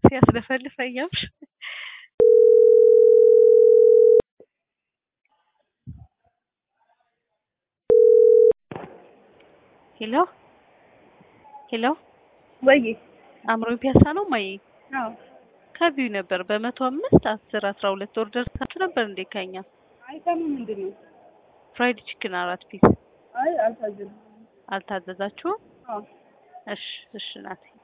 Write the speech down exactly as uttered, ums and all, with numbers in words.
ያስለፈልፈኛል ሄሎ ሄሎ ወይ አምሮ ፒያሳ ነው ማይ አዎ ከቢው ነበር በመቶ አምስት አስር አስራ ሁለት ኦርደር ታች ነበር እንዴ ከኛ አይተም ምንድነው ፍራይድ ቺክን አራት ፒስ አይ አልታዘዝኩም አልታዘዛችሁ አዎ እሺ እሺ ናት